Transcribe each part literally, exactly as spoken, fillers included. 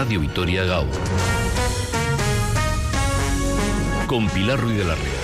Radio Vitoria Gaur. Con Pilar Ruiz de la Ría.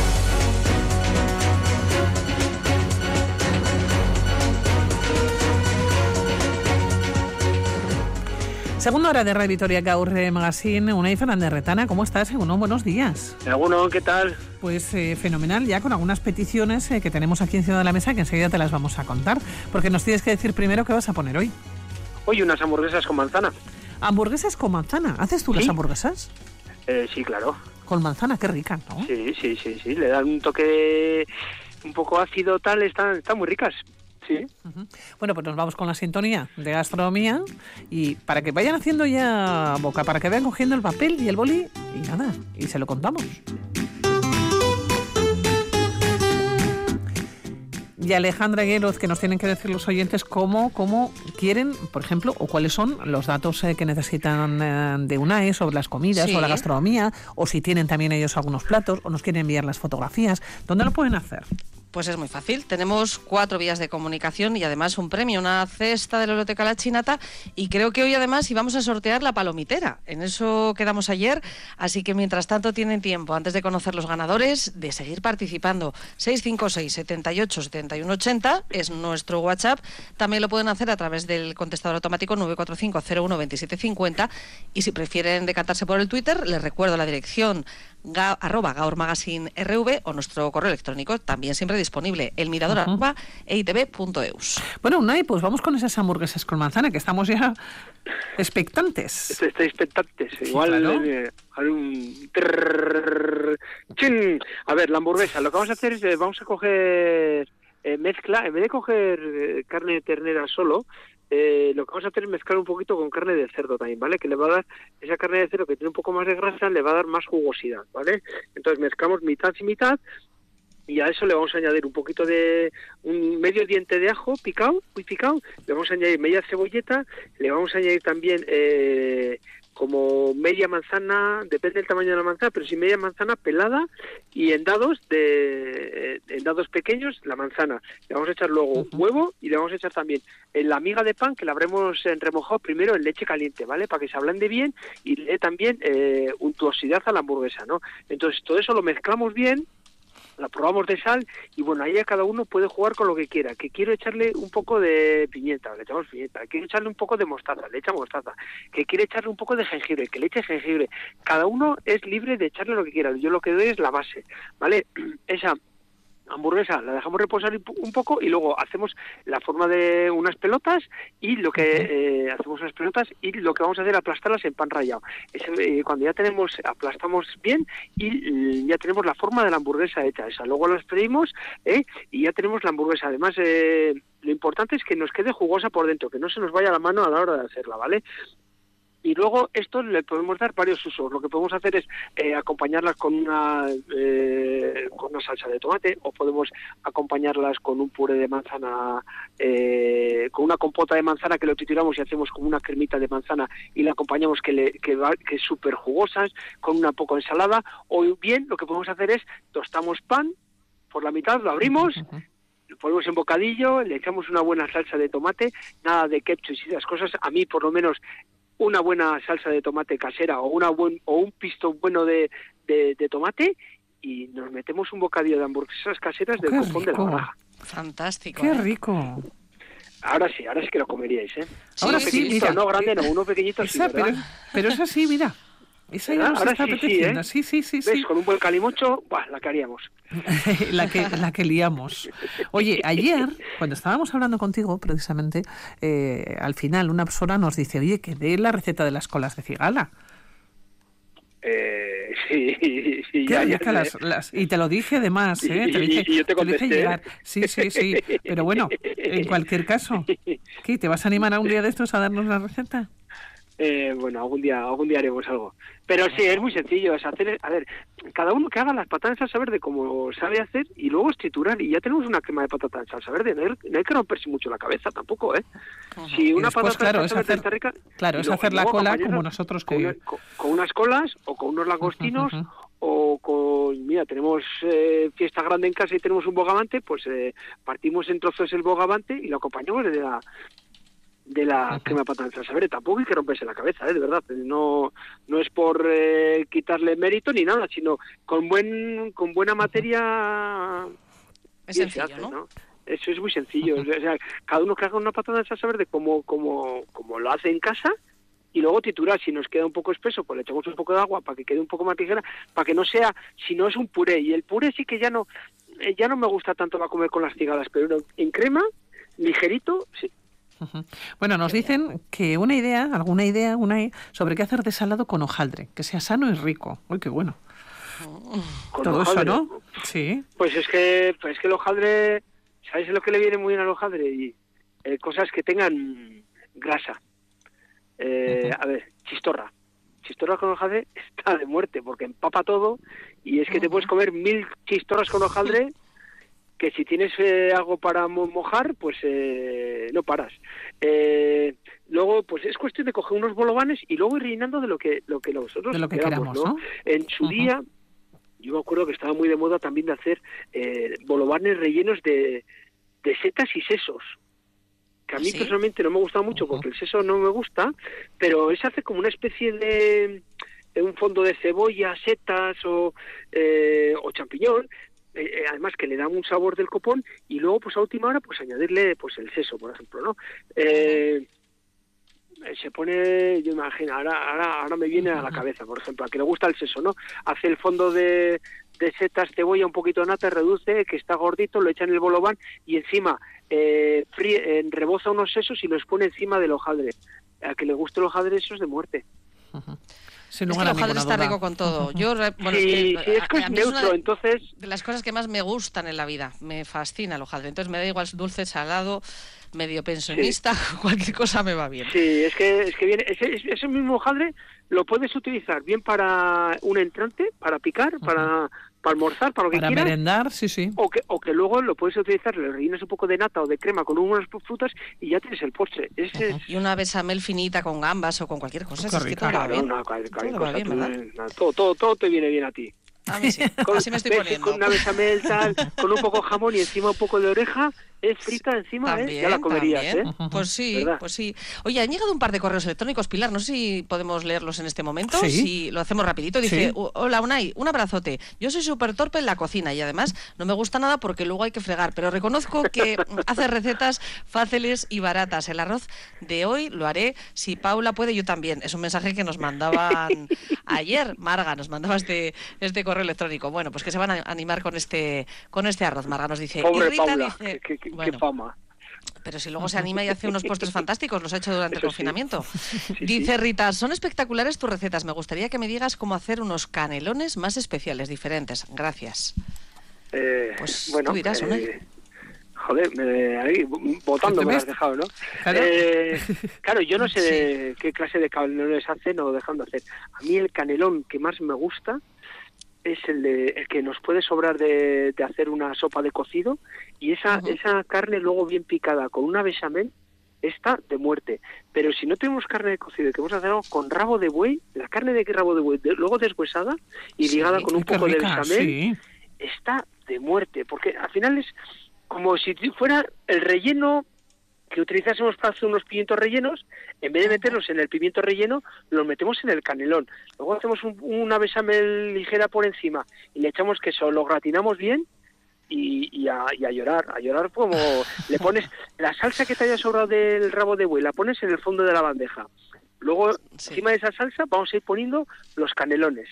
Segunda hora de Radio Vitoria Gaur Magazine. Unai Fernández Retana, ¿cómo estás? Uno, buenos días. Uno, ¿qué tal? Pues eh, fenomenal, ya con algunas peticiones eh, que tenemos aquí encima de la mesa que enseguida te las vamos a contar, porque nos tienes que decir primero qué vas a poner hoy. Hoy unas hamburguesas con manzana. ¿Hamburguesas con manzana? ¿Haces tú ¿Sí? las hamburguesas? Eh, sí, claro. Con manzana, qué rica, ¿no? Sí, sí, sí, sí, le dan un toque un poco ácido tal, están, están muy ricas. Sí. Uh-huh. Bueno, pues nos vamos con la sintonía de gastronomía y para que vayan haciendo ya boca, para que vayan cogiendo el papel y el boli y nada, y se lo contamos. Y Alejandra Gueroz, que nos tienen que decir los oyentes cómo, cómo quieren, por ejemplo, o cuáles son los datos eh, que necesitan eh, de UNAE sobre las comidas sí. o la gastronomía, o si tienen también ellos algunos platos, o nos quieren enviar las fotografías. ¿Dónde lo pueden hacer? Pues es muy fácil. Tenemos cuatro vías de comunicación y además un premio, una cesta de la Biblioteca La Chinata, y creo que hoy además íbamos a sortear la palomitera. En eso quedamos ayer, así que mientras tanto tienen tiempo, antes de conocer los ganadores, de seguir participando. seis cinco seis, setenta y ocho, setenta y uno ochenta es nuestro WhatsApp. También lo pueden hacer a través del contestador automático nueve cuatro cinco, cero uno, veintisiete cincuenta, y si prefieren decantarse por el Twitter, les recuerdo la dirección Ga, arroba Gaur Magazine R V o nuestro correo electrónico, también siempre disponible, elmirador uh-huh. arroba eitv punto eus. Bueno, Unai, pues vamos con esas hamburguesas con manzana, que estamos ya expectantes. Estoy, estoy expectantes. Sí, Igual claro. eh, un... ¡Chin! A ver, la hamburguesa, lo que vamos a hacer es, eh, vamos a coger eh, mezcla, en vez de coger eh, carne de ternera solo, Eh, lo que vamos a hacer es mezclar un poquito con carne de cerdo también, ¿vale? Que le va a dar, esa carne de cerdo que tiene un poco más de grasa, le va a dar más jugosidad, ¿vale? Entonces mezclamos mitad y mitad, y a eso le vamos a añadir un poquito de, un medio diente de ajo picado, muy picado, le vamos a añadir media cebolleta, le vamos a añadir también eh, como media manzana, depende del tamaño de la manzana, pero sí media manzana pelada y en dados de en dados pequeños la manzana. Le vamos a echar luego uh-huh. huevo y le vamos a echar también en la miga de pan que la habremos remojado primero en leche caliente, ¿vale? Para que se ablande bien y le dé también eh, untuosidad a la hamburguesa, ¿no? Entonces todo eso lo mezclamos bien, la probamos de sal y bueno, ahí cada uno puede jugar con lo que quiera. Que quiero echarle un poco de pimienta, le echamos pimienta. Quiero echarle un poco de mostaza, le echamos mostaza. Que quiere echarle un poco de jengibre, que le eche jengibre. Cada uno es libre de echarle lo que quiera. Yo lo que doy es la base, ¿vale? Esa hamburguesa la dejamos reposar un poco y luego hacemos la forma de unas pelotas y lo que eh, hacemos unas pelotas y lo que vamos a hacer es aplastarlas en pan rallado. Es, eh, cuando ya tenemos, aplastamos bien y eh, ya tenemos la forma de la hamburguesa hecha esa. Luego las pedimos eh, y ya tenemos la hamburguesa. Además, eh, lo importante es que nos quede jugosa por dentro, que no se nos vaya la mano a la hora de hacerla, ¿vale? Y luego esto le podemos dar varios usos. Lo que podemos hacer es eh, acompañarlas con una eh, con una salsa de tomate, o podemos acompañarlas con un puré de manzana, eh, con una compota de manzana que lo trituramos y hacemos como una cremita de manzana y la acompañamos que le que va que es súper jugosas, con una poco de ensalada. O bien lo que podemos hacer es tostamos pan por la mitad, lo abrimos, lo ponemos en bocadillo, le echamos una buena salsa de tomate, nada de ketchup y esas cosas. A mí por lo menos una buena salsa de tomate casera o una buen o un pisto bueno de, de, de tomate y nos metemos un bocadillo de hamburguesas caseras del copón de la Baraja. Fantástico. Qué ¿eh? rico. Ahora sí, ahora sí que lo comeríais, ¿eh? Sí, ahora sí, mira. No grande, no, uno pequeñito sí, ¿verdad? Pero, pero es así, mira. Esa ya nos ahora está sí, apeteciendo. Sí, ¿eh? sí, sí, sí. ¿Ves? Sí. Con un buen calimocho, ¡buah!, la que haríamos. la, que, la que liamos. Oye, ayer, cuando estábamos hablando contigo, precisamente, eh, al final una persona nos dice, oye, que dé la receta de las colas de cigala. Eh, sí, sí, Qué ya, rica ya las, las, y te lo dije además, ¿eh? Y, te lo dije, y yo te te lo dije contesté. llegar. Sí, sí, sí. Pero bueno, en cualquier caso, ¿qué? ¿Te vas a animar a un día de estos a darnos la receta? Eh, bueno, algún día algún día haremos algo. Pero sí, es muy sencillo. Es hacer, a ver, cada uno que haga las patatas al saber de cómo sabe hacer y luego es triturar y ya tenemos una crema de patatas al saber de. No hay, no hay que romperse mucho la cabeza tampoco, ¿eh? Uh-huh. Si una después, patata claro, es hacer, está rica, claro, es luego, hacer la cola como nosotros que... Con, una, con, con unas colas o con unos langostinos. Uh-huh. O con, mira, tenemos eh, fiesta grande en casa y tenemos un bogavante, pues eh, partimos en trozos el bogavante y lo acompañamos de la de la uh-huh. crema patata en salsa verde. Tampoco hay que romperse la cabeza, ¿eh? De verdad. No no es por eh, quitarle mérito ni nada, sino con buen con buena materia. Es sencillo, hace, ¿no? ¿no? Eso es muy sencillo. Uh-huh. O sea, cada uno que haga una patata en salsa verde como como como lo hace en casa. Y luego triturar, si nos queda un poco espeso, pues le echamos un poco de agua para que quede un poco más ligera, para que no sea, si no es un puré. Y el puré sí que ya no ya no me gusta tanto para comer con las cigadas, pero en crema, ligerito, sí. Uh-huh. Bueno, nos dicen que una idea, alguna idea, una sobre qué hacer de salado con hojaldre, que sea sano y rico. Uy, qué bueno. Con Todo hojaldre, eso, ¿no? Sí. Pues es que, pues es que el hojaldre, ¿sabes lo que le viene muy bien al hojaldre? Y, eh, cosas que tengan grasa. Eh, a ver, chistorra. Chistorra con hojaldre está de muerte porque empapa todo y es que te puedes comer mil chistorras con hojaldre que si tienes eh, algo para mojar, pues eh, no paras. Eh, luego, pues es cuestión de coger unos bolovanes y luego ir rellenando de lo que lo que nosotros de lo que queramos, queramos, ¿no? ¿no? En su uh-huh. día, yo me acuerdo que estaba muy de moda también de hacer eh, bolovanes rellenos de, de setas y sesos. Que a mí ¿Sí? personalmente no me gusta mucho porque el seso no me gusta, pero se hace como una especie de, de un fondo de cebolla, setas o, eh, o champiñón, eh, además que le da un sabor del copón y luego pues a última hora pues añadirle pues el seso, por ejemplo, ¿no? Eh, se pone, yo imagino, ahora, ahora, ahora me viene a la cabeza, por ejemplo, a que le gusta el seso, ¿no? Hace el fondo de, de setas, cebolla, un poquito de nata, reduce, que está gordito, lo echa en el bolobán y encima eh, fríe, eh, reboza unos sesos y los pone encima del hojaldre. A que le guste el hojaldre, eso es de muerte. Uh-huh. Sin es que el hojaldre está rico con todo. Yo, bueno, sí, es que, sí, es que es neutro, de, entonces... de las cosas que más me gustan en la vida. Me fascina el hojaldre. Entonces me da igual dulce, salado, medio pensionista, sí. Cualquier cosa me va bien. Sí, es que es que viene ese, ese mismo hojaldre lo puedes utilizar bien para un entrante, para picar, uh-huh. para, para almorzar, para lo que para quieras. Para merendar, sí, sí. O que, o que luego lo puedes utilizar, le rellenas un poco de nata o de crema con unas frutas y ya tienes el postre. Ese uh-huh. es... Y una bechamel finita con gambas o con cualquier cosa. Es que todo, claro, va bien. No, cualquier, cualquier todo, cosa, va bien, tú, ¿verdad? todo, todo, todo te viene bien a ti. A mí sí, con, así me estoy ves, poniendo. Con una bechamel tal, con un poco de jamón y encima un poco de oreja, es frita encima, también, ¿eh? Ya la comerías, también. ¿eh? Pues sí, ¿verdad? pues sí. Oye, han llegado un par de correos electrónicos, Pilar, no sé si podemos leerlos en este momento, sí. Si lo hacemos rapidito. Dice, sí. Hola Unai, un abrazote. Yo soy súper torpe en la cocina y además no me gusta nada porque luego hay que fregar, pero reconozco que hace recetas fáciles y baratas. El arroz de hoy lo haré, si Paula puede, yo también. Es un mensaje que nos mandaban ayer, Marga, nos mandaba este, este correo electrónico. Bueno, pues que se van a animar con este con este arroz. Marga nos dice... Pobre y Rita Paula, dice, qué, qué, bueno, qué fama. Pero si luego se anima y hace unos postres fantásticos, los ha hecho durante Eso el confinamiento. Sí. Sí, Dice sí. Rita, son espectaculares tus recetas. Me gustaría que me digas cómo hacer unos canelones más especiales, diferentes. Gracias. Eh, pues bueno, tú dirás, eh, ¿no? Joder, me, ahí votando me lo has dejado, ¿no? Claro, eh, claro yo no sé Sí. de qué clase de canelones hacen o dejan de hacer. A mí el canelón que más me gusta es el de el que nos puede sobrar de, de hacer una sopa de cocido y esa uh-huh. esa carne luego bien picada con una bechamel está de muerte. Pero si no tenemos carne de cocido y queremos hacer algo con rabo de buey, la carne de rabo de buey de, luego deshuesada y sí, ligada con un poco rica, de bechamel, sí. Está de muerte, porque al final es como si fuera el relleno que utilizásemos para hacer unos pimientos rellenos, en vez de meterlos en el pimiento relleno, los metemos en el canelón. Luego hacemos un, una bechamel ligera por encima y le echamos queso, lo gratinamos bien y, y, a, y a llorar, a llorar como le pones la salsa que te haya sobrado del rabo de buey, la pones en el fondo de la bandeja. Luego, sí. Encima de esa salsa, vamos a ir poniendo los canelones.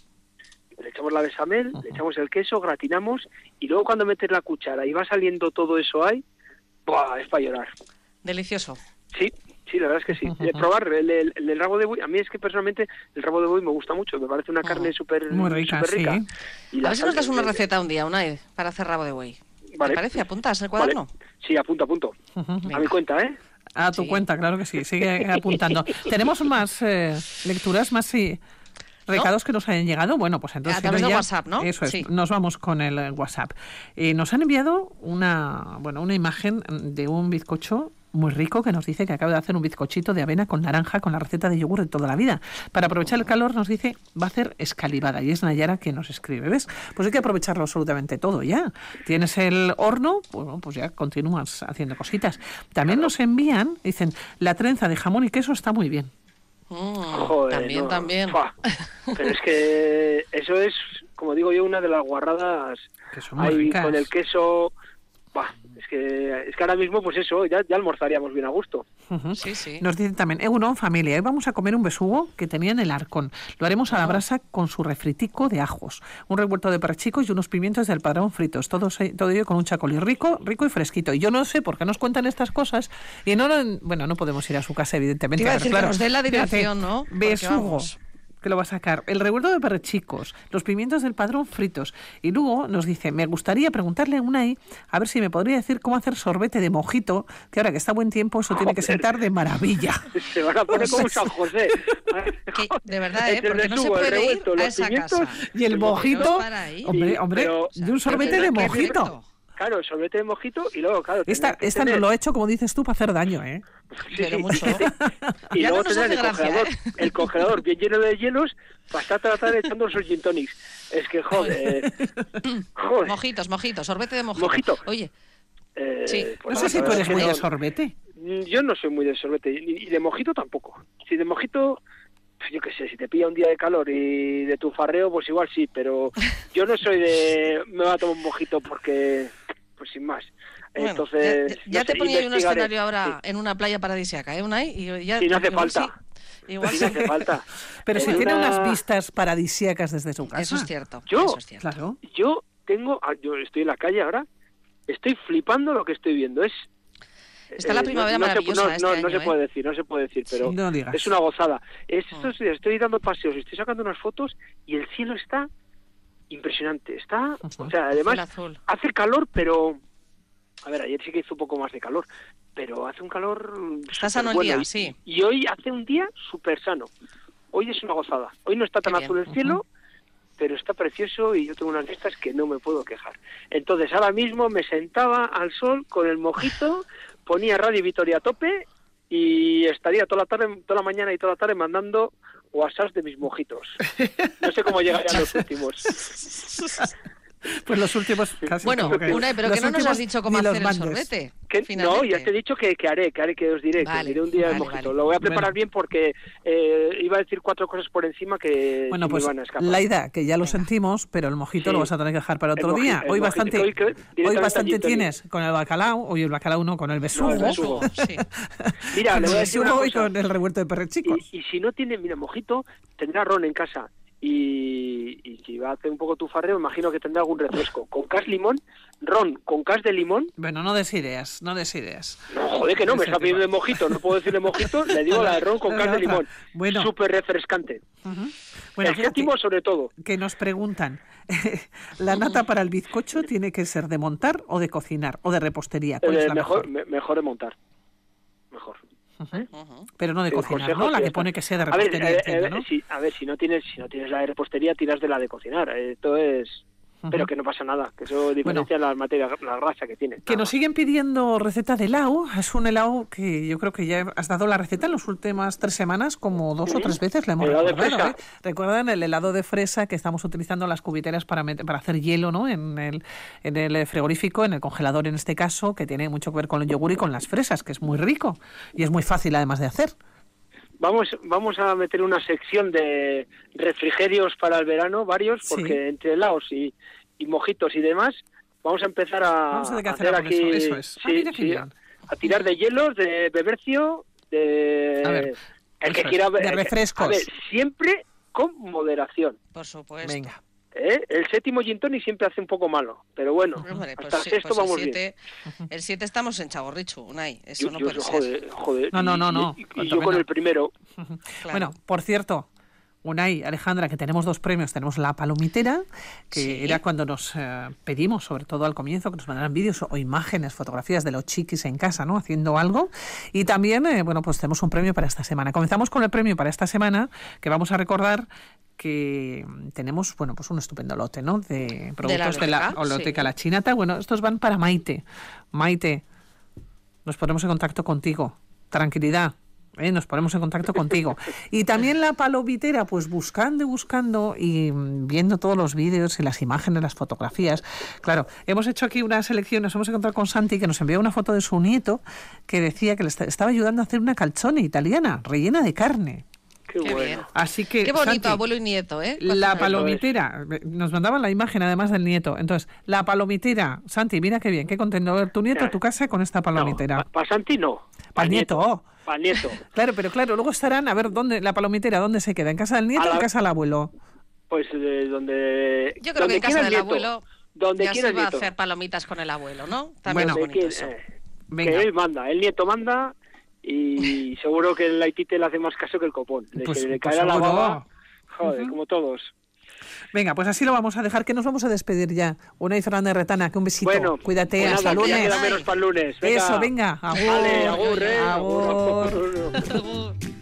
Le echamos la bechamel, uh-huh. le echamos el queso, gratinamos y luego cuando metes la cuchara y va saliendo todo eso ahí, ¡buah! Es para llorar. Delicioso. Sí, sí, la verdad es que sí. De probar el, el, el, el rabo de buey, a mí es que personalmente el rabo de buey me gusta mucho, me parece una carne súper uh-huh. rica. Super rica. Sí. Y a ver si nos das una receta un día, Unai, para hacer rabo de buey. Vale. ¿Te parece? ¿Apuntas el cuaderno? Vale. Sí, apunto, apunto. Uh-huh. A mi cuenta, ¿eh? A tu sí. cuenta, claro que sí. Sigue apuntando. Tenemos más eh, lecturas, más sí. ¿Recados ¿No? que nos hayan llegado? Bueno, pues entonces... A través ya, de WhatsApp, ¿no? Eso es, sí. nos vamos con el WhatsApp. Eh, nos han enviado una bueno una imagen de un bizcocho muy rico, que nos dice que acaba de hacer un bizcochito de avena con naranja con la receta de yogur de toda la vida. Para aprovechar el calor, nos dice, va a hacer escalivada. Y es Nayara que nos escribe, ¿ves? Pues hay que aprovecharlo absolutamente todo ya. Tienes el horno, bueno, pues ya continúas haciendo cositas. También nos envían, dicen, la trenza de jamón y queso está muy bien. Mm, Joder, también, no, también. Fua. Pero es que eso es, como digo yo, una de las guarradas Que son muy ahí ricas. con el queso. Bah, es que es que ahora mismo, pues eso, ya, ya almorzaríamos bien a gusto. Uh-huh. Sí, sí. Nos dicen también, Egunon, familia, hoy vamos a comer un besugo que tenía en el Arcón. Lo haremos a la brasa con su refritico de ajos, un revuelto de perchicos y unos pimientos del Padrón fritos. Todo, todo ello con un chacolí rico, rico y fresquito. Y yo no sé por qué nos cuentan estas cosas. Y no, no bueno, no podemos ir a su casa, evidentemente. Te iba a pero decir claro, que nos dé la dirección, fíjate, ¿no? Porque, besugo. vamos, Que lo va a sacar, el revuelto de perchicos, los pimientos del Padrón fritos. Y luego nos dice, me gustaría preguntarle a Unai a ver si me podría decir cómo hacer sorbete de mojito, que ahora que está buen tiempo eso tiene que sentar de maravilla. Se van a poner como San José. que, de verdad, ¿eh? Entre el Porque no se besugo, el puede ir revuelto, a los esa pimientos, casa. Y el el mojito, mojito para ahí. hombre, Sí, hombre, pero- de un o sea, sorbete pero de qué mojito. rico. Claro, el sorbete de mojito y luego, claro... Esta, tendrás que esta no tener- lo ha hecho, como dices tú, para hacer daño, ¿eh? Sí, Pero sí. mucho. Y Ya luego no nos tendrás hace el gracia, congelador, ¿eh? el congelador bien lleno de hielos para estar tratando de echando esos gin tonics. Es que, joder, joder. Mojitos, mojitos, sorbete de mojito. Mojito. Oye, Eh, Sí. pues No la sé si tú verdad eres es que muy no. de sorbete. Yo no soy muy de sorbete, y y de mojito tampoco. Si de mojito, pues yo qué sé, si te pilla un día de calor y de tu farreo, pues igual sí, pero yo no soy de... me voy a tomar un mojito porque, pues sin más. bueno, Entonces, ya, ya no te sé, ponía yo un investigaré. escenario ahora en una playa paradisíaca, ¿eh, Unai? Y ya, Sí, no hace igual falta. sí, igual Sí, sí. no hace falta. Pero si En tiene una- unas vistas paradisíacas desde su casa. Eso es cierto. Yo, eso es cierto. Claro. Yo tengo... ah, yo estoy en la calle ahora, estoy flipando lo que estoy viendo. Es... Está la eh, primavera no, no se- maravillosa no, este no, año, no se ¿eh? puede decir, no se puede decir, pero No digas. es una gozada. Es, Mm. estos días estoy dando paseos, estoy sacando unas fotos y el cielo está impresionante. Está, o sea, además Azul, azul. hace calor, pero a ver, ayer sí que hizo un poco más de calor, pero hace un calor Está súper sano el bueno. día, y, sí. y hoy hace un día súper sano. Hoy es una gozada. Hoy no está tan Qué bien. azul el cielo, pero está precioso y yo tengo unas vistas que no me puedo quejar. Entonces ahora mismo me sentaba al sol con el mojito, ponía Radio Vitoria a tope y estaría toda la tarde, toda la mañana y toda la tarde mandando WhatsApp de mis mojitos. No sé cómo llegarían los últimos. Pues los últimos casi Bueno, como que- Unai, pero los que no nos últimos has dicho cómo ni los hacer el mandes. sorbete. Que- no, finalmente. ya te he dicho que, que haré, que haré, que os diré, que Vale, os diré un día el vale, mojito. vale. Lo voy a preparar Bueno. bien porque eh, iba a decir cuatro cosas por encima que Bueno, se pues me van a escapar. Laida, que ya lo sentimos, pero el mojito Sí. lo vas a tener que dejar para El otro moji- día. el Hoy mojito, bastante, hoy que- hoy directamente bastante al gin tienes con el bacalao, hoy el bacalao no, con el besugo, el besugo. Sí. Mira, con le el voy a decir una besugo y cosa. con el revuelto de perrechicos. Y, y si no tiene, mira, mojito, tendrá ron en casa. Y, y si va a hacer un poco tu farreo, imagino que tendrá algún refresco. Con cas limón, ron con cas de limón. Bueno, no des ideas, no des ideas. No, joder, que no, me Ese está pidiendo de tema. mojito. No puedo decirle mojito, le digo la de ron con No, cas no, de limón. bueno. Súper refrescante. Ujú. Bueno, el fíjate séptimo, sobre todo. que nos preguntan, ¿la nata para el bizcocho tiene que ser de montar o de cocinar o de repostería? ¿Cuál Eh, es la mejor, mejor? me- mejor de montar. Mejor. Ujú. Pero no de El cocinar, consejo ¿no? La sí que está. pone que sea de A ver, repostería, eh, entiendo, eh, ¿no? si, a ver, si no tienes si no tienes la de repostería, tiras de la de cocinar. Esto es... Pero que no pasa nada, que eso diferencia la materia, la grasa que tiene. Que nos siguen pidiendo receta de helado. Es un helado que yo creo que ya has dado la receta en las últimas tres semanas, como dos o Sí. tres veces la hemos Helado de recordado. fresa. ¿eh? Recuerdan el helado de fresa que estamos utilizando las cubiteras para, met- para hacer hielo, ¿no? En el, en el frigorífico, en el congelador en este caso, que tiene mucho que ver con el yogur y con las fresas, que es muy rico y es muy fácil además de hacer. Vamos, vamos a meter una sección de refrigerios para el verano, varios, Sí. porque entre helados y, y mojitos y demás, vamos a empezar a, Vamos a tener que a hacer hacer algo aquí, de eso, eso es. Ah, sí, mira qué sí, bien. a, a tirar de hielos, de bebercio, de A ver, el que eso es, quiera de el que- refrescos. A ver, siempre con moderación. Por supuesto. Venga. ¿eh? El séptimo gin tonic siempre hace un poco malo, pero bueno, Hombre, pues hasta sí, el sexto pues vamos el bien. siete, el siete estamos en Chagorrichu, Unai. Eso Yo- no yo- puede ser. joder, joder. No, no, y- no, no. Y, y Cuanto yo con menos. el primero. Claro. Bueno, por cierto, Unai, Alejandra, que tenemos dos premios. Tenemos la palomitera, que Sí. era cuando nos eh, pedimos, sobre todo al comienzo, que nos mandaran vídeos o imágenes, fotografías de los chiquis en casa, ¿no? Haciendo algo. Y también, eh, bueno, pues tenemos un premio para esta semana. Comenzamos con el premio para esta semana, que vamos a recordar que tenemos, bueno, pues un estupendo lote, ¿no? De productos de la Oloteca, Oloteca sí. La Chinata. Bueno, estos van para Maite. Maite, nos ponemos en contacto contigo. Tranquilidad. ¿Eh? Nos ponemos en contacto contigo. Y también la palomitera, pues buscando y buscando y viendo todos los vídeos y las imágenes, las fotografías. Claro, hemos hecho aquí una selección, nos hemos encontrado con Santi, que nos envió una foto de su nieto que decía que le estaba ayudando a hacer una calzone italiana, rellena de carne. Qué, Qué bueno. Así que, Qué bonito, Santi, abuelo y nieto, ¿eh? La palomitera, nos mandaban la imagen además del nieto. Entonces, la palomitera, Santi, mira qué bien, qué contento ver tu nieto a tu casa con esta palomitera. No, para pa Santi no. Para el nieto. nieto. Para el nieto. Claro, pero claro, luego estarán a ver dónde la palomitera, dónde se queda, en casa del nieto la... o en casa del abuelo. Pues eh, donde. Yo creo donde que en casa del nieto, abuelo donde ya quiera se va nieto. a hacer palomitas con el abuelo, ¿no? También bueno, es bonito eso. Eh, Venga. Que él manda, el nieto manda y seguro que el Haitite le hace más caso que el copón. Le, Pues, que le pues caerá la seguro. baba, joder, uh-huh. como todos. Venga, pues así lo vamos a dejar, que nos vamos a despedir ya. Unai Fernández Retana, que un besito. Bueno, cuídate, pues hasta nada, lunes. ya queda menos para el lunes. Venga. Eso, venga. Agur. Vale, agur, eh. Agur. Agur.